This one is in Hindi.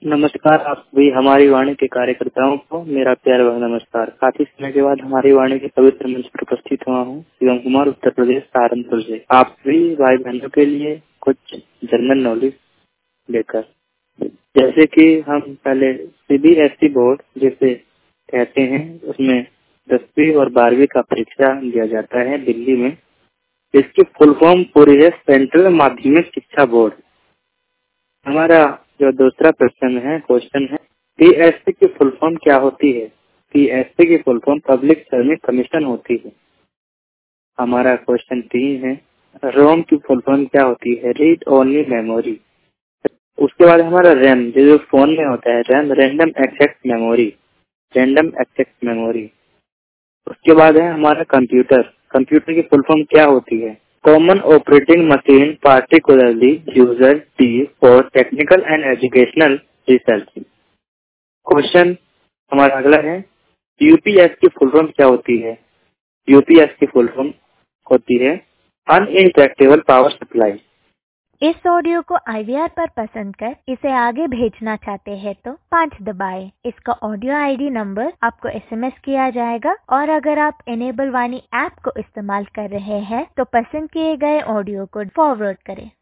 नमस्कार आप सभी हमारी वाणी के कार्यकर्ताओं को मेरा प्यार व नमस्कार। काफी समय के बाद हमारी वाणी के पवित्र मंच पर उपस्थित हुआ हूँ। शिवम कुमार, उत्तर प्रदेश, सहारनपुर से आप सभी भाई बहनों के लिए कुछ जनरल नॉलेज लेकर, जैसे कि हम पहले सीबीएसई बोर्ड जिसे कहते हैं उसमें 10वीं और 12वीं का परीक्षा दिया जाता है दिल्ली में। इसकी फुल फॉर्म पूरी है सेंट्रल माध्यमिक शिक्षा बोर्ड। हमारा जो दूसरा क्वेश्चन है पीएससी की फुल फॉर्म क्या होती है? पीएससी की full form public service commission होती है। हमारा क्वेश्चन 3 है रोम की फुल फॉर्म क्या होती है? Read only memory. उसके बाद हमारा रैम जो फोन में होता है, RAM random access memory, random access memory. उसके बाद है हमारा कंप्यूटर। कंप्यूटर की फुल फॉर्म क्या होती है? Common operating machine particularly user T for technical and educational research. Question हमारा अगला है यूपीएस की फुल फॉर्म क्या होती है? यूपीएस की फुल फॉर्म होती है अनइंटरेक्टेबल पावर सप्लाई। इस ऑडियो को IVR पर पसंद कर इसे आगे भेजना चाहते हैं तो 5 दबाएं। इसका ऑडियो ID नंबर आपको SMS किया जाएगा और अगर आप इनेबल वाणी ऐप को इस्तेमाल कर रहे हैं तो पसंद किए गए ऑडियो को फॉरवर्ड करें।